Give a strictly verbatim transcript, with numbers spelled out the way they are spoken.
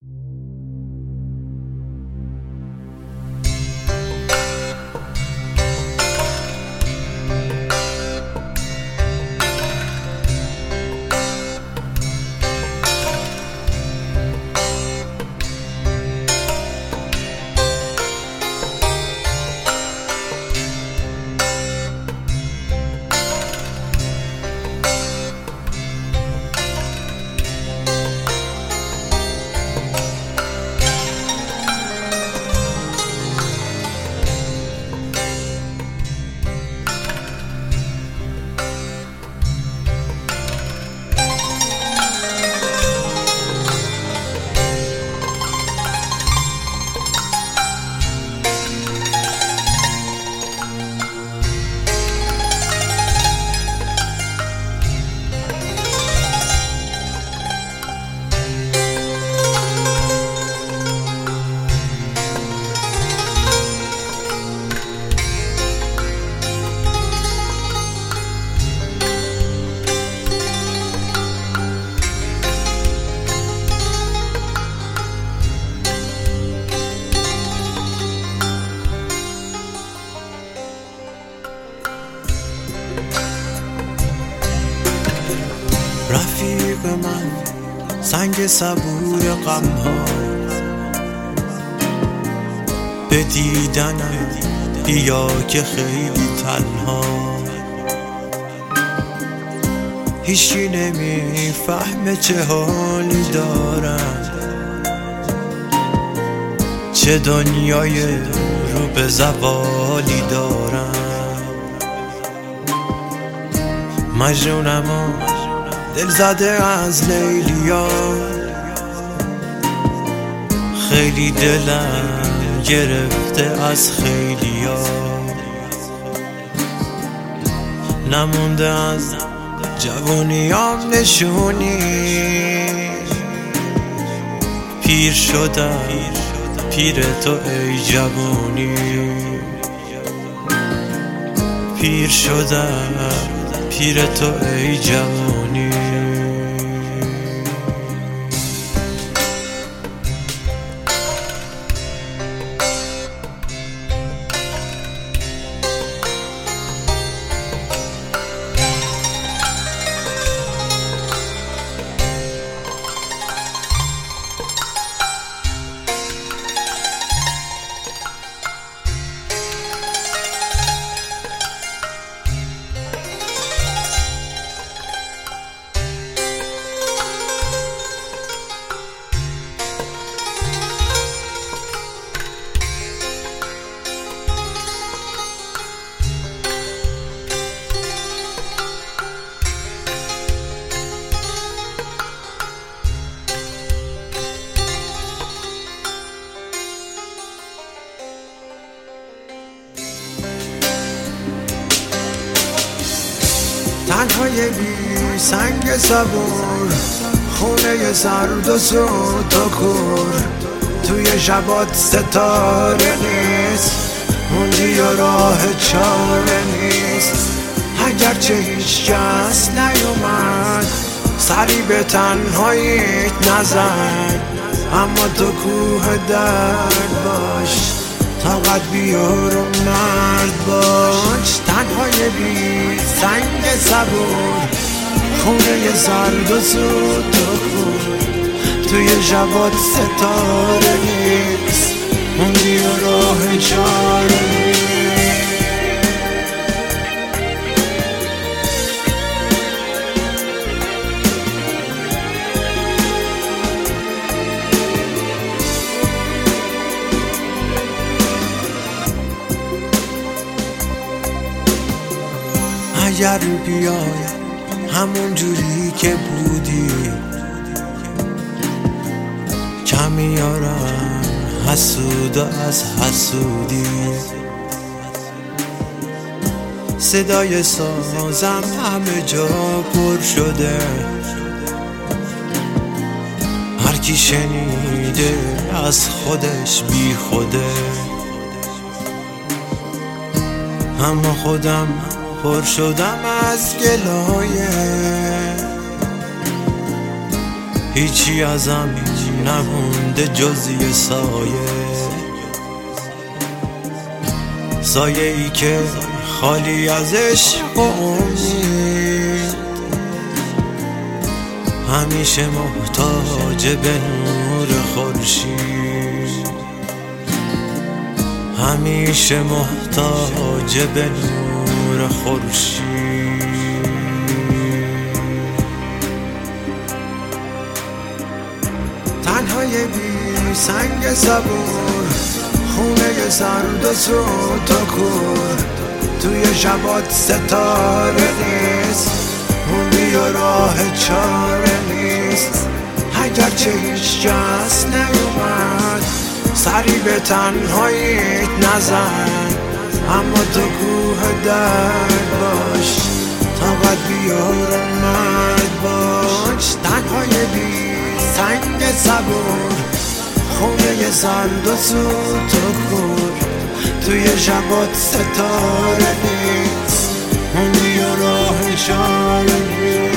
رفیق من سنگ صبور غم ها، به دیدنم بیا که خیلی تنها. هیچی نمیفهمه چه حالی دارم، چه دنیای رو به زوالی دارم. مجنونم و دل زده از لیلیا، خیلی دلم گرفته از خیلیا. نمونده از جوونیام نشونی، پیر شدم پیر تو ای جوونی. پیر شدم پیر تو ای جوونی. تنهای بی سنگ صبور، خونه سرد و سوت و کور. توی شبات ستاره نیست، موندی و راه چاره نیست. اگرچه هیچ کس نیومد سری به تنهاییت نزن، اما تو کوه درد باش، طاقت بیار و مرد باش. تنهای بی سنگ صبور، خونه سرد و سوت و کور. توی شبات ستاره نیست، موندی و راه چاره نیست. اگر بیای همون جوری که بودی، کم میارم حسود از حسودی. صدای سازم همه جا پر شده، هر کی شنیده از خودش بی خوده. اما خودم پر شدم از گلایه، هیچی ازم نمونده جز یه سایه، سایه ای که خالی از عشق و امید، همیشه محتاج به نور خورشید، همیشه محتاج به نور خورشید. تنهای بی سنگ صبور، خونه سرد و سوت و کور، توی شبات ستاره نیست، موندی و راه چاره نیست. اگرچه هیچ کس نیومد سری به تنهاییت نزن، اما تو کوه درد باش، طاقت بیار اومد باش. تنهای بی سنگ صبور، خونه سرد و سوت و کور، توی شبات ستاره نیست، موندی و راه چاره نیست.